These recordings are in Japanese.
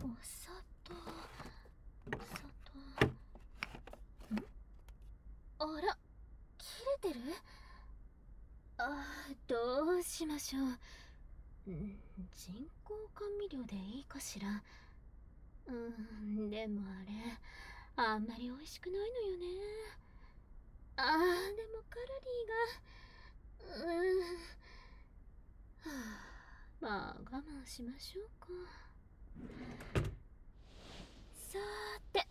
砂糖、あら、切れてる？どうしましょう。人工甘味料でいいかしら。でもあれ、あんまり美味しくないのよね。でもカロリーが。まあ我慢しましょうか。さーて、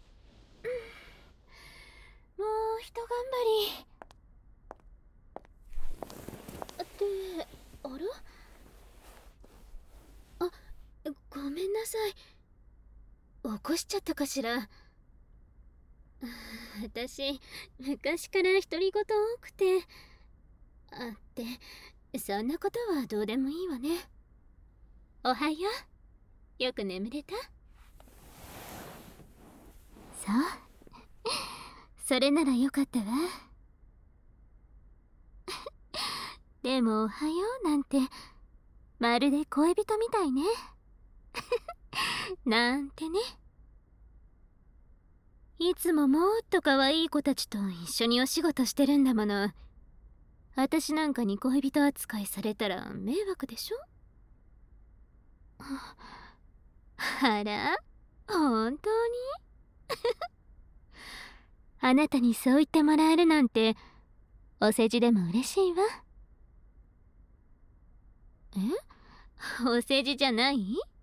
もうひと頑張り。ってあら？ごめんなさい。起こしちゃったかしら。私昔から独り言多くて。そんなことはどうでもいいわね。おはよう。よく眠れた？そう、それならよかったわ。でもおはようなんてまるで恋人みたいね。なんてね。いつももっと可愛い子たちと一緒にお仕事してるんだもの。私なんかに恋人扱いされたら迷惑でしょ？あら、本当に？あなたにそう言ってもらえるなんてお世辞でも嬉しいわ。お世辞じゃない？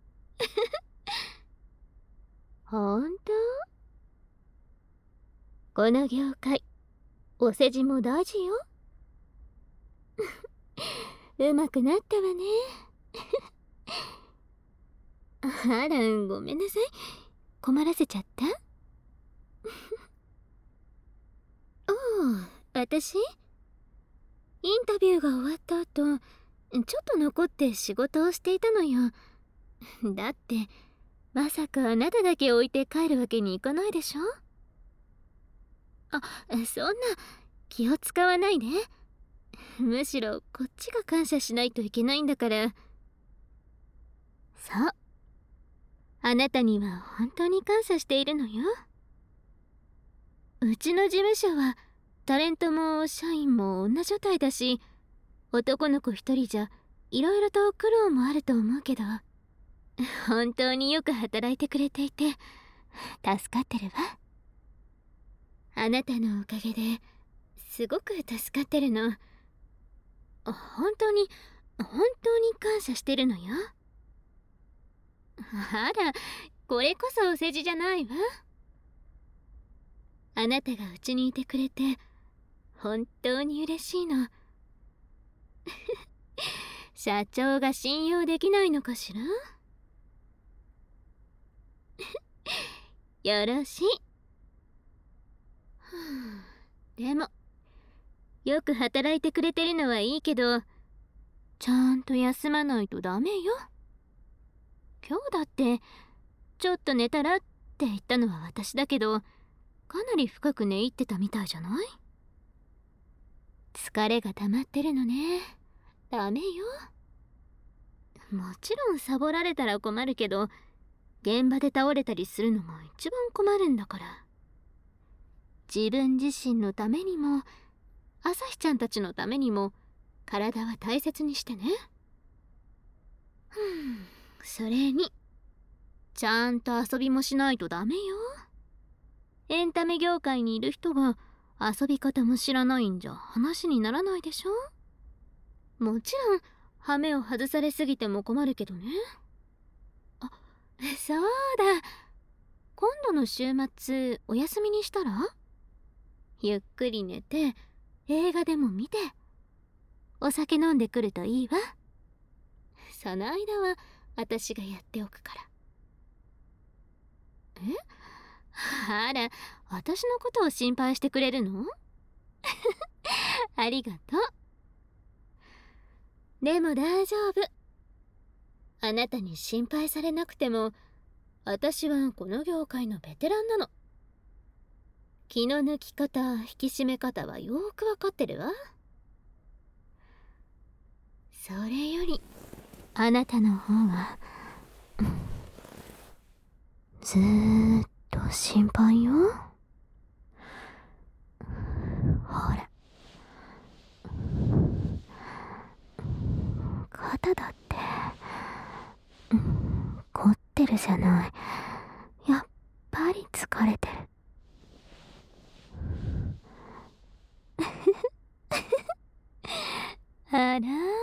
本当？この業界お世辞も大事よ。うまくなったわね。あら、ごめんなさい。困らせちゃった？私インタビューが終わった後、ちょっと残って仕事をしていたのよ。だってまさかあなただけ置いて帰るわけにいかないでしょ？そんな気を使わないで。むしろこっちが感謝しないといけないんだから。そう、あなたには本当に感謝しているのよ。うちの事務所はタレントも社員も女所帯だし、男の子一人じゃいろいろと苦労もあると思うけど、本当によく働いてくれていて助かってるわ。あなたのおかげですごく助かってるの。本当に感謝してるのよ。あら、これこそお世辞じゃないわ。あなたがうちにいてくれて本当に嬉しいの。社長が信用できないのかしら？よろしい。でもよく働いてくれてるのはいいけど、ちゃんと休まないとダメよ。今日だってちょっと寝たらって言ったのは私だけど、かなり深く寝入ってたみたいじゃない？疲れが溜まってるのね。ダメよ。もちろんサボられたら困るけど、現場で倒れたりするのも一番困るんだから。自分自身のためにも朝日ちゃんたちのためにも体は大切にしてね。それにちゃんと遊びもしないとダメよ。エンタメ業界にいる人が遊び方も知らないんじゃ話にならないでしょ。もちろんハメを外されすぎても困るけどね。そうだ、今度の週末お休みにしたら？ゆっくり寝て映画でも見てお酒飲んでくるといいわ。その間は私がやっておくから。あら、私のことを心配してくれるの？ありがとう。でも大丈夫。あなたに心配されなくても私はこの業界のベテランなの。気の抜き方、引き締め方はよーくわかってるわ。それよりあなたの方がずーっと心配よ。ほら、肩だって凝ってるじゃない。やっぱり疲れてる。あら、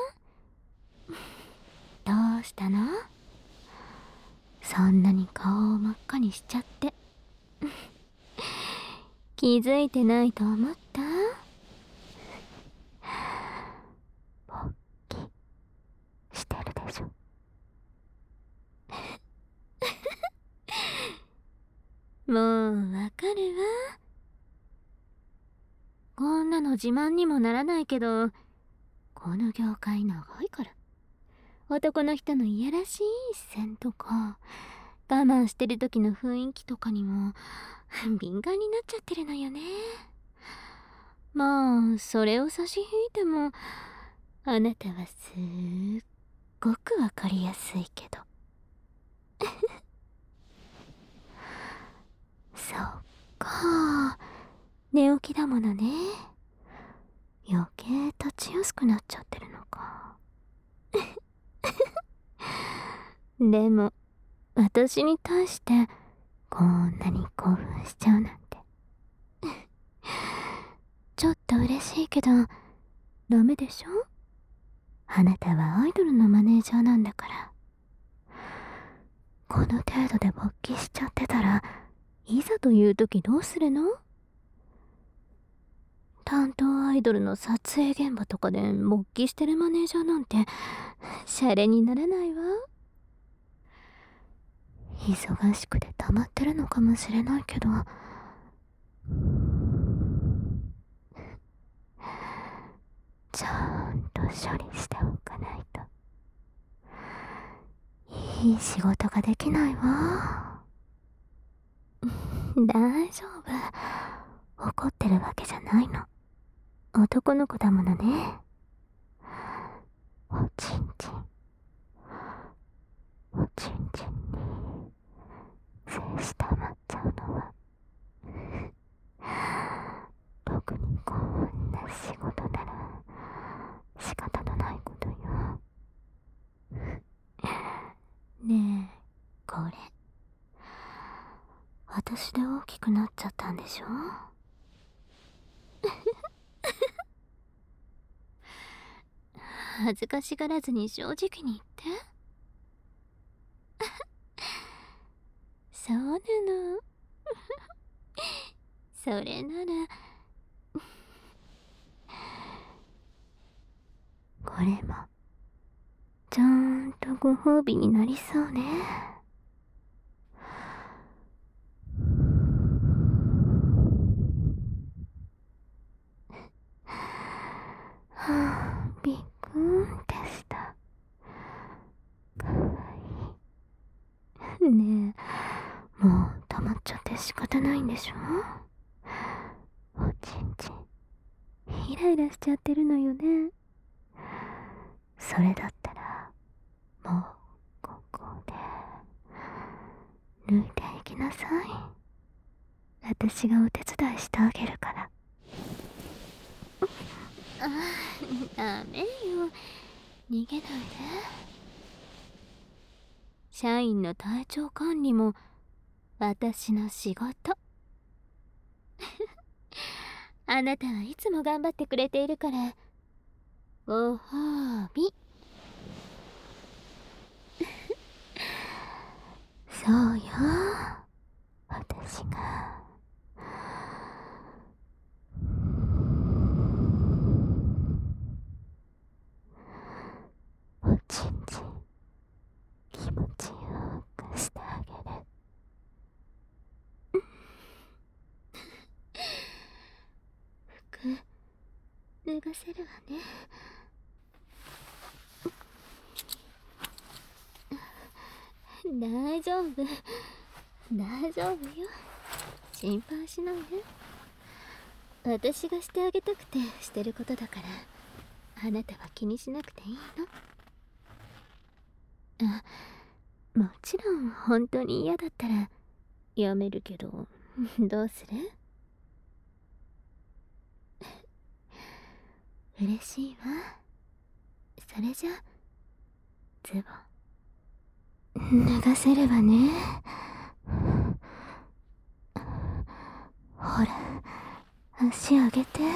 どうしたの？そんなに顔を真っ赤にしちゃって。気づいてないと思った？ぼっきしてるでしょ。もうわかるわ。こんなの自慢にもならないけど、この業界長いから。男の人のいやらしい視線とか、我慢してる時の雰囲気とかにも敏感になっちゃってるのよね。まあそれを差し引いても、あなたはすっごくわかりやすいけど。そっか、寝起きだものね。余計立ちやすくなっちゃってるのか。でも私に対してこんなに興奮しちゃうなんてちょっと嬉しいけど、ダメでしょ？あなたはアイドルのマネージャーなんだから。この程度で勃起しちゃってたら、いざという時どうするの？担当アイドルの撮影現場とかで勃起してるマネージャーなんてシャレにならないわ。忙しくて溜まってるのかもしれないけど、ちゃんと処理しておかないといい仕事ができないわ。大丈夫、怒ってるわけじゃないの。男の子だものね。おちんちん、おちんちんに精子溜まっちゃうのは特にこんな仕事なら仕方のないことよ。ねえ、これ私で大きくなっちゃったんでしょ？恥ずかしがらずに正直に言って。そうなの。それならこれもちゃんとご褒美になりそうね。はあ、びっくんってした。かわいい。ねえ、もう溜まっちゃって仕方ないんでしょ？おちんちんイライラしちゃってるのよね。それだったらもうここで抜いていきなさい。私がお手伝いしてあげるから。ダメよ、逃げないで。社員の体調管理も私の仕事。あなたはいつも頑張ってくれているからご褒美。そうよ、私がおちんちん気持ちよくしてあげる。服脱がせるわね。大丈夫、大丈夫よ。心配しないで。私がしてあげたくてしてることだから、あなたは気にしなくていいの。あ、もちろん本当に嫌だったらやめるけど、どうする？嬉しいわ。それじゃ、ズボン、脱がせるわね。ほら、足上げて。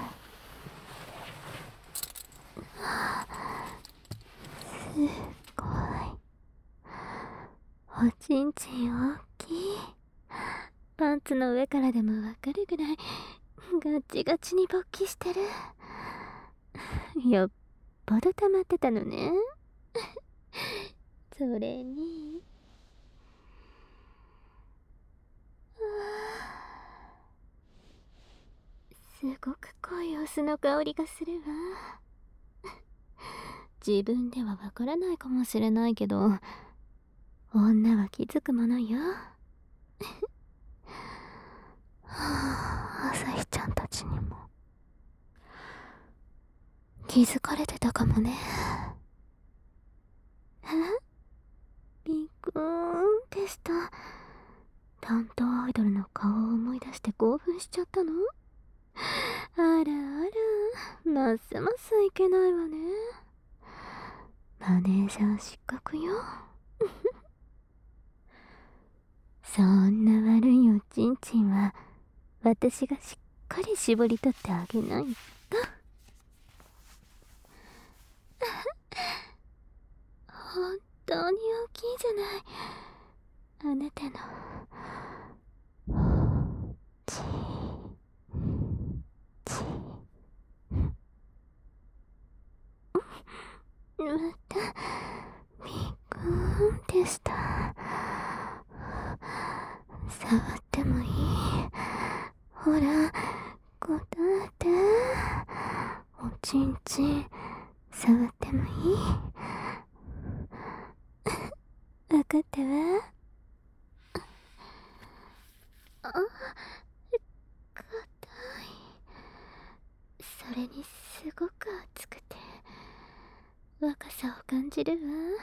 すごい。おちんちん大きい。パンツの上からでもわかるぐらいガッチガチに勃起してる。よっぽど溜まってたのね。それにすごく濃いお酢の香りがするわ。自分ではわからないかもしれないけど、女は気づくものよ。朝日ちゃんたちにも気づかれてたかもね。びっくーんでした。担当アイドルの顔を思い出して興奮しちゃったの？あらあら、ますますいけないわね。マネージャー失格よ。そんな悪いおちんちんは私がしっかり絞り取ってあげないと。本当に大きいじゃない。あなたのちちまたびっくーんでした。触ってもいい？ほら、答えて。おちんちん触ってもいい？わかったわ。あ、硬い。それにすごく熱くて若さを感じるわ。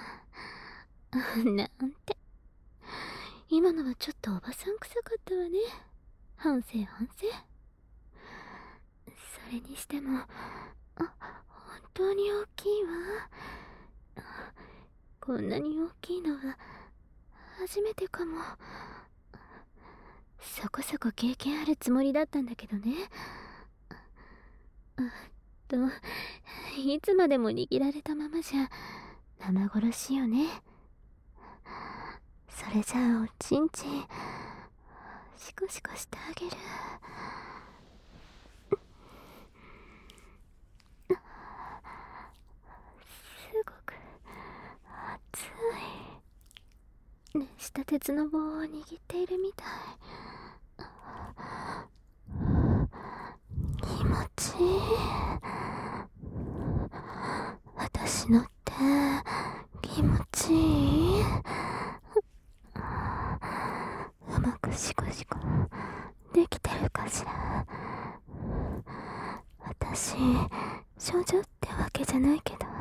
なんて、今のはちょっとおばさん臭かったわね。反省反省。それにしても本当に大きいわ。こんなに大きいのは初めてかも。そこそこ経験あるつもりだったんだけどね。と、いつまでも握られたままじゃ生殺しよね。それじゃあおちんちんシコシコしてあげる。すごく熱い。熱した鉄の棒を握っているみたい。気持ちいい。私のって気持ちいい。うまくシコシコできてるかしら。私少女ってわけじゃないけど、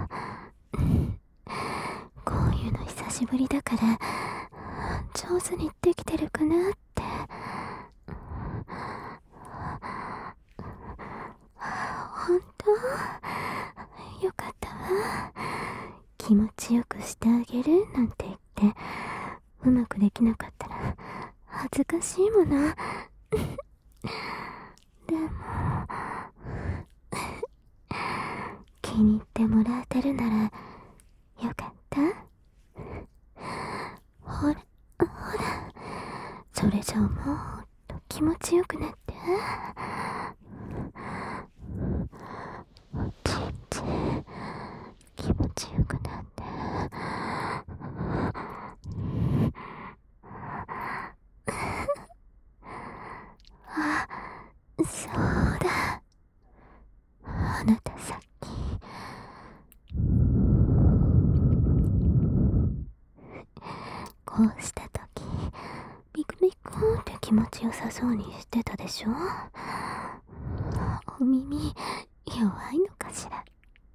こういうの久しぶりだから上手にできてるかなって。本当よかったわ。気持ちよくしてあげるなんて言ってうまくできなかったら恥ずかしいもの。でも気に入ってもらえてるならよかった。ほらほら、それじゃあもっと気持ちよくなって。おちんちん気持ちよくなって。あ、そうだ。あなたさっきこうしたときビクビクって気持ちよさそうにしてたでしょ。お耳弱いのかしら。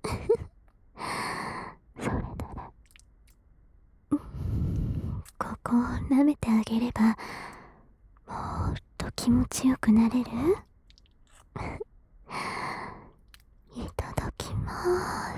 それならここを舐めてあげればっと気持ちよくなれる？いただきます。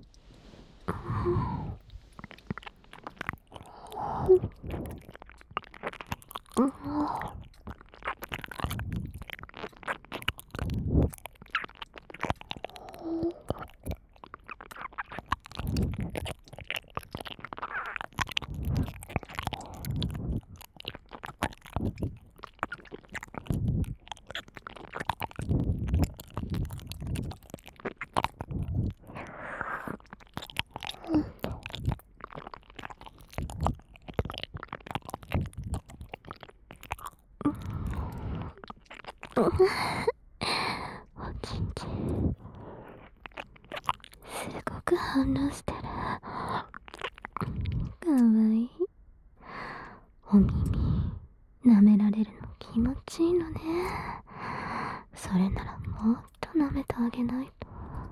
おちんちんすごく反応してる。かわいい。お耳舐められるの気持ちいいのね。それならもっと舐めてあげないと。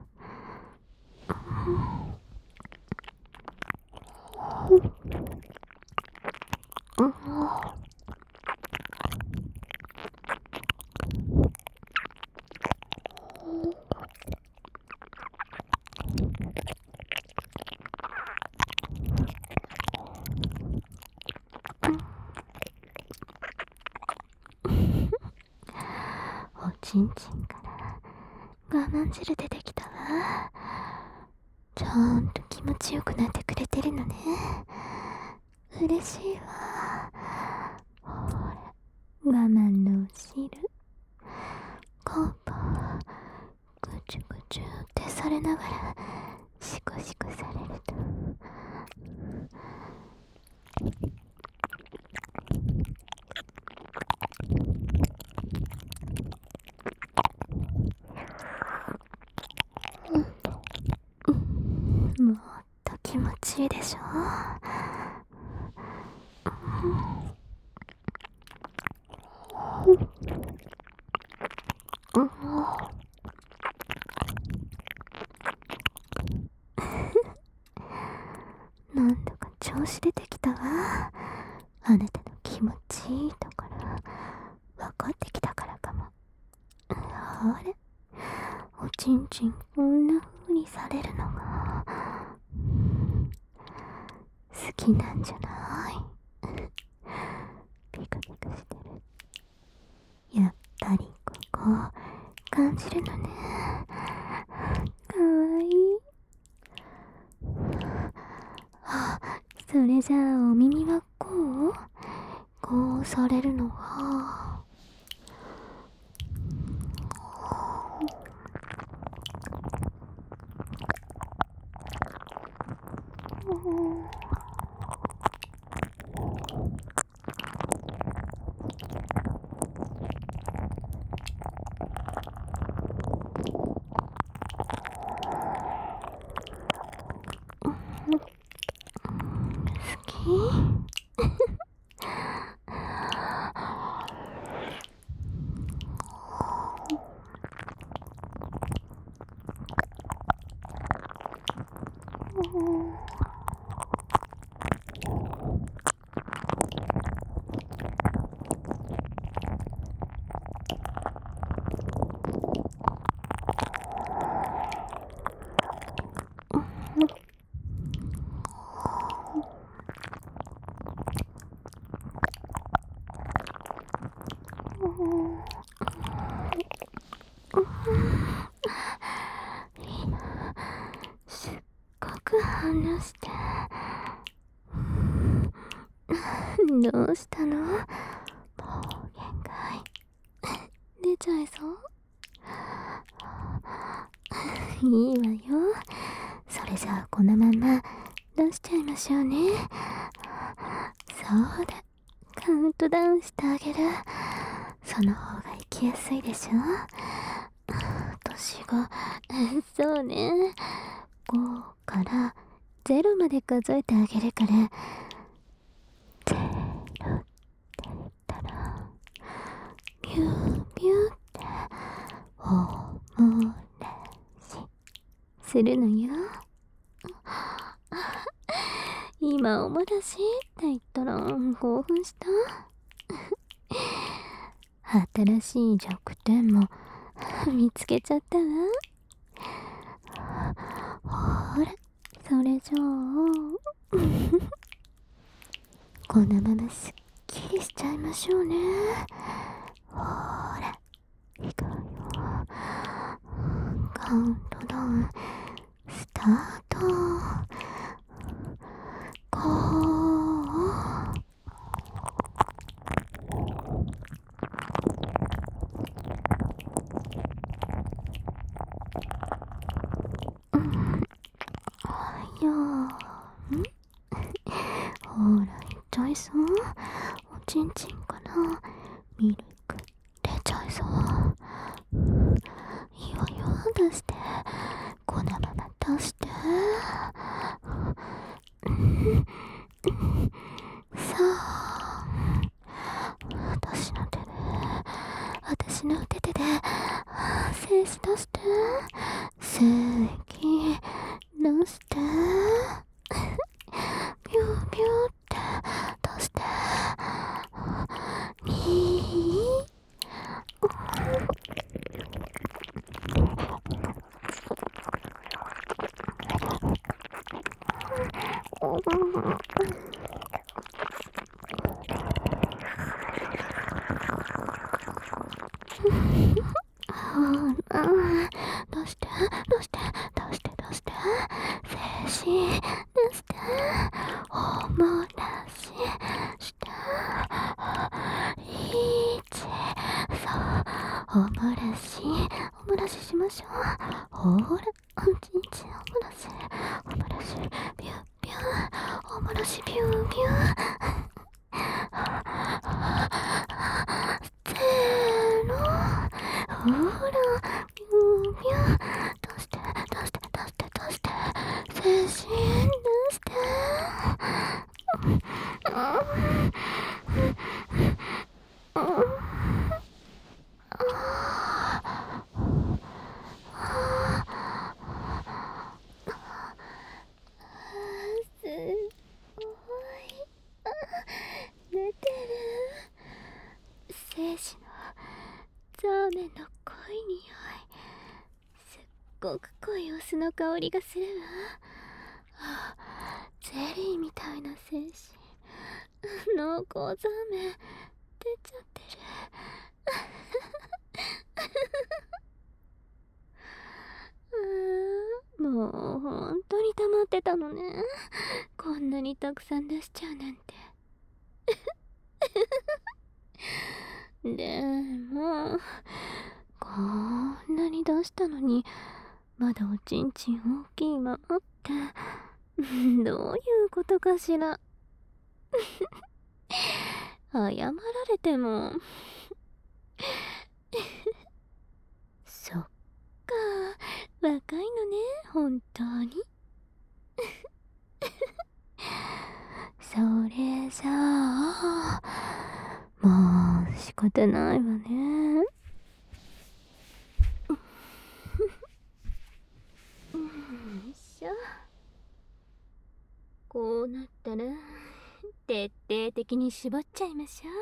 おちんちんから我慢汁出てきたわ。ちゃんと気持ちよくなってくれてるのね。嬉しいわ。ほら、我慢のお汁コンポぐちゅぐちゅってされながらシコシコされるともっと気持ちいいでしょ。なんだか調子出てきたわ。あなたの気持ちいいところ分かってきたからかも。あれ、おちんちんこんな風にされるのが好きなんじゃない？ピクピクしてる。やっぱりここ感じるのね。かわいい。それじゃあお耳はこうされるのは好き？すっごく反応して。どうしたの？もう限界。出ちゃいそう？いいわよ。それじゃあこのまま出しちゃいましょうね。そうだ、カウントダウンしてあげる。その方が行きやすいでしょ。私がそうね、5から0まで数えてあげるから、0って言ったらビュービューっておもらしするのよ。今おもらしって言ったら興奮した？ 新しい弱点も見つけちゃったわ。ほら、それじゃあこのまますっきりしちゃいましょうね。ほら、いくわよ。カウントダウンスタート。いやほら、いっちゃいそう。おちんちんからミルク出ちゃいそう。いいわよ、出して。このまま出して。さあ、私の手で精子出して。精液出して。ビュービューって出して。出して精子出しておもらししてそうおもらししましょう。ほら、おちんちんおもらしビュービュー、おもらしビュービューせーの、ほらビュービュー、出して精子出してすごい出てる。精子のザーメンの濃い匂い、すっごく濃いお酢の香りがするわ。ゼリーみたいな精子、濃厚ザーメン出ちゃってる。もう本当に溜まってたのね。こんなにたくさん出しちゃうなんて。でもこんなに出したのにまだおちんちん大きいままってどういうことかしら。謝られてもそっか、若いのね、本当に。それじゃあもう仕方ないわね。よいしょ。こうなったら徹底的に絞っちゃいましょう。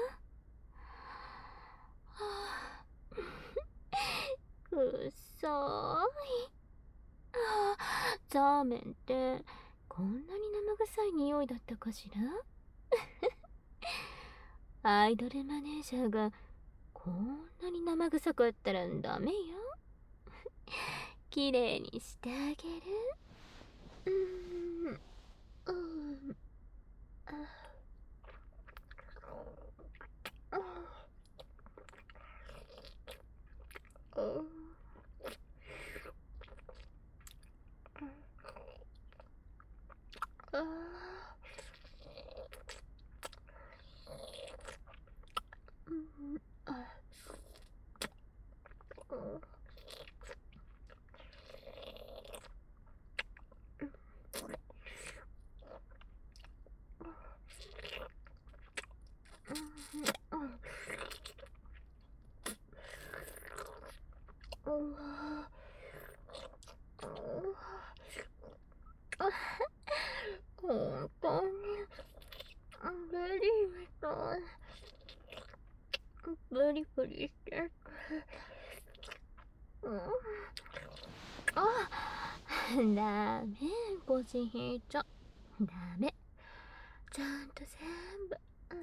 はあ、くっそーい。ザーメンってこんなに生臭い匂いだったかしら。アイドルマネージャーがこんなに生臭かったらダメよ。きれいにしてあげる。本当にベリーみたい。 プリプリしてる。あ、ダメ、腰引いちゃ。ダメ。ちゃんと全部、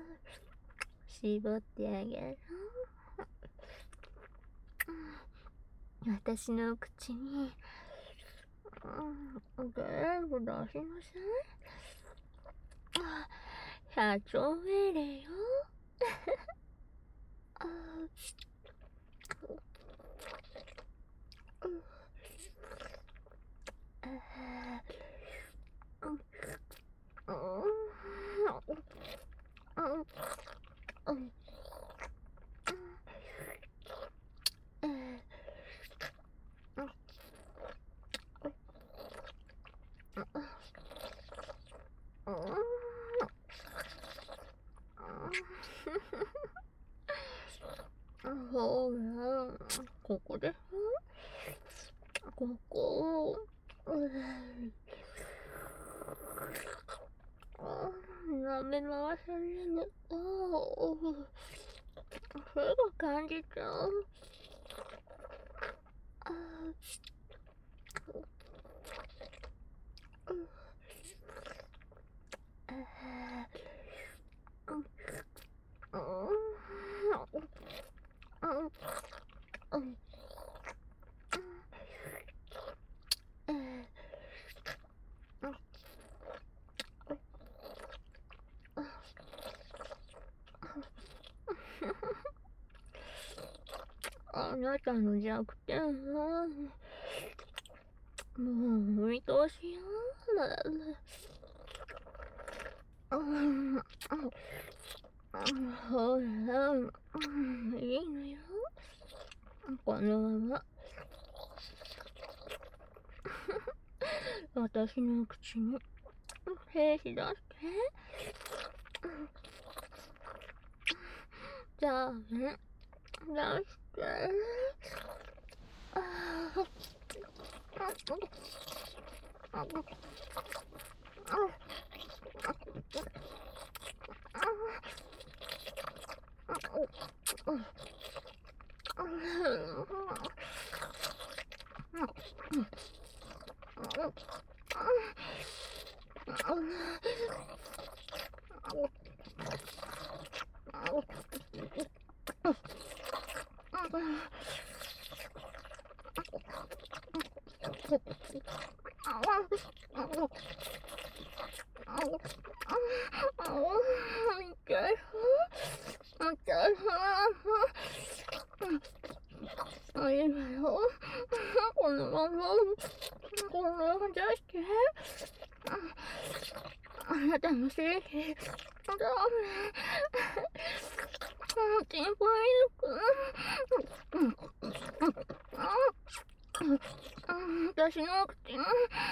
絞ってあげる。私の口に、全部出しなさい。社長命令よ。ほら、ここで、ここ、舐め回される。手が感じちゃう。あなたの弱点は、もう見通しよ。ほら、いいのよ。このまま。私の口に、兵士出して。じゃあね、出して。いいわよ。このまま、このまま出して。あなたの精子、ダメ。心配私の口に、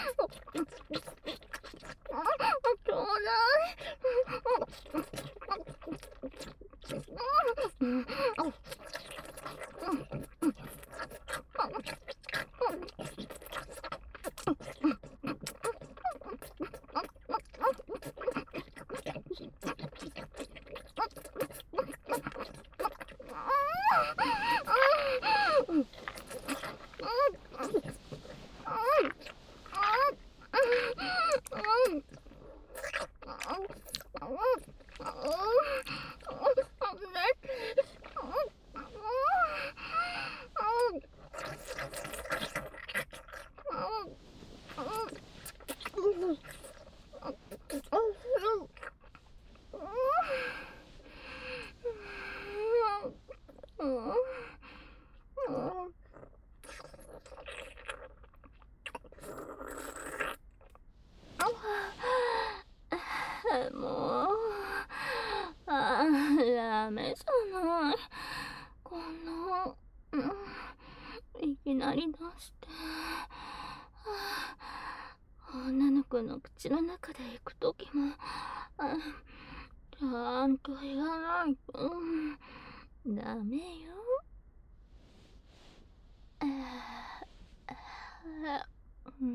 ちょうだもう、ダメじゃない。こんな、いきなり出して。女の子の口の中で行くときも、ちゃんと言わないと、ダメよ。うん。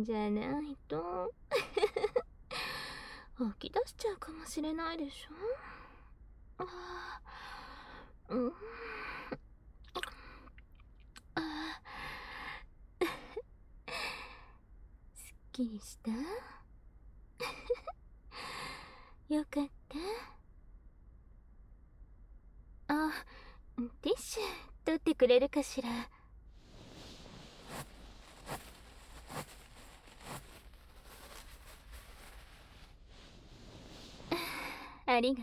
じゃないと吐き出しちゃうかもしれないでしょ。うん。すっきりしたよかった。ティッシュ取ってくれるかしら。ありがと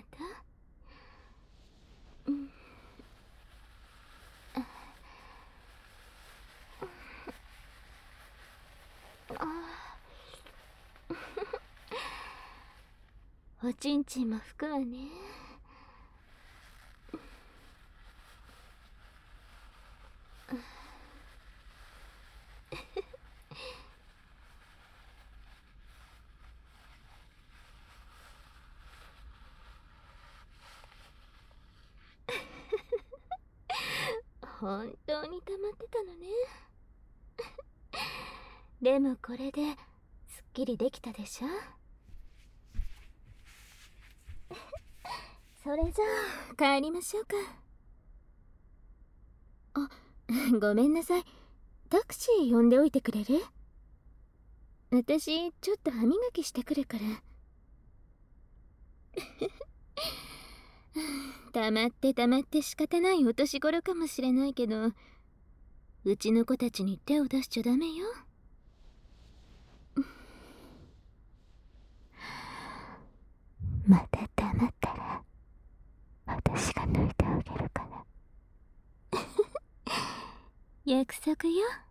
う。おちんちんも拭くわね。本当に溜まってたのね。でもこれですっきりできたでしょ。それじゃあ帰りましょうか。ごめんなさい。タクシー呼んでおいてくれる？私ちょっと歯磨きしてくるから。溜まって溜まって仕方ないお年頃かもしれないけど、うちの子たちに手を出しちゃダメよ。また溜まったら私が抜いてあげるから。約束よ。